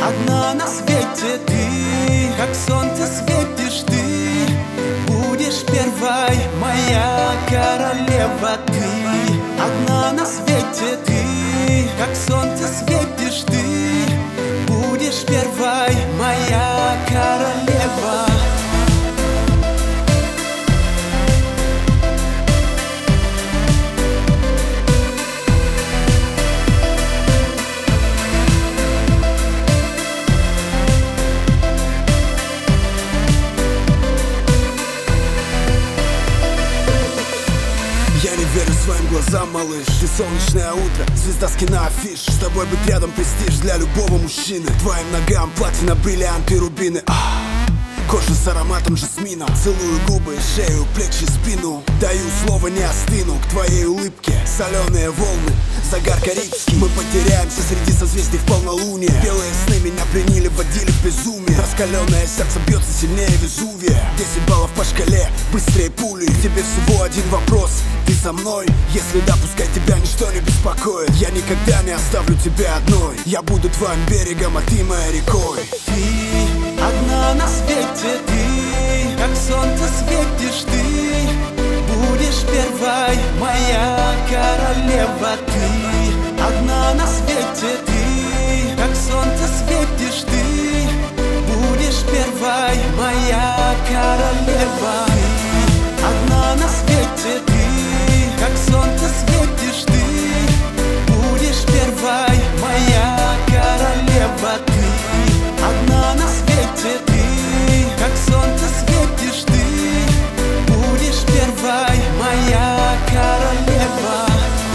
одна на свете ты, как солнце светишь ты. Будешь первой, моя королева ты. Одна на свете ты, как солнце светишь ты. Будешь первой, моя королева. Я не верю своим глазам, малыш. Ты солнечное утро, звезда с киноафиш. С тобой быть рядом престиж для любого мужчины. Твоим ногам платина, бриллианты и рубины. Кожа с ароматом жасмина. Целую губы, шею, плечи, спину. Даю слово, не остыну к твоей улыбке. Соленые волны, загар карибский. Мы потеряемся среди созвездий в полнолуние. Белые сны меня пленили, вводили в безумие. Раскаленное сердце бьется сильнее Везувия. 10 баллов по шкале, быстрее пули. Тебе всего один вопрос: ты со мной? Если да, пускай тебя ничто не беспокоит. Я никогда не оставлю тебя одной. Я буду твоим берегом, а ты моей рекой. Ты одна на свете ты, как солнце светишь ты. Будешь первой, моя королева ты. Одна на свете ты, как солнце светишь ты. Будешь первой, моя королева. Ты одна на свете ты, как солнце светишь ты. Будешь первой, моя королева ты. Одна на свете ты, как солнце светишь ты. Будешь первой, моя королева.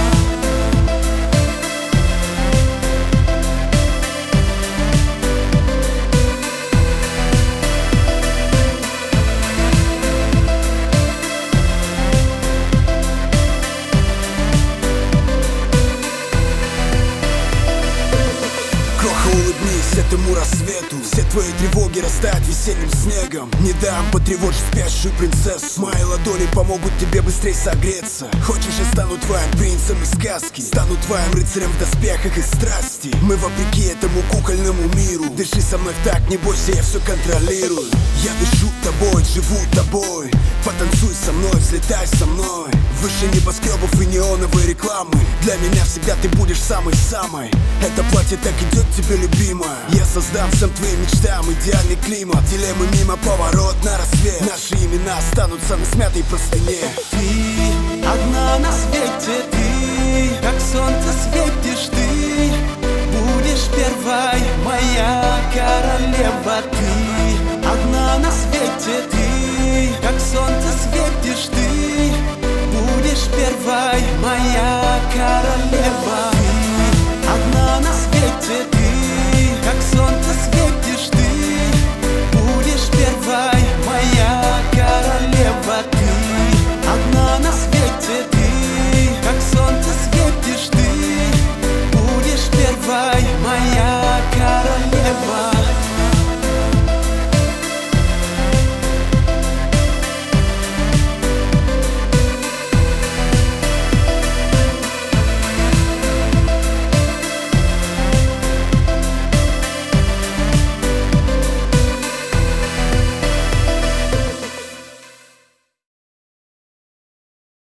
Улыбнись этому рассвету. Все твои тревоги растают весенним снегом. Не дам потревожить спящую принцессу. Мои ладони помогут тебе быстрее согреться. Хочешь, я стану твоим принцем из сказки. Стану твоим рыцарем в доспехах из страсти. Мы вопреки этому кукольному миру. Дыши со мной так, не бойся, я все контролирую. Я дышу тобой, живу тобой. Потанцуй со мной, взлетай со мной. Выше небоскребов и неоновой рекламы. Для меня всегда ты будешь самой-самой. Это платье так идет тебе, любимая. Я создам всем твоим мечтам идеальный климат. Дилеммы мимо, поворот на рассвет. Наши имена останутся на смятой простыне. Ты одна на свете ты, как солнце светишь ты. Будешь первой, моя королева ты. Одна на свете ты, как солнце светишь ты. Будешь первой, моя королева.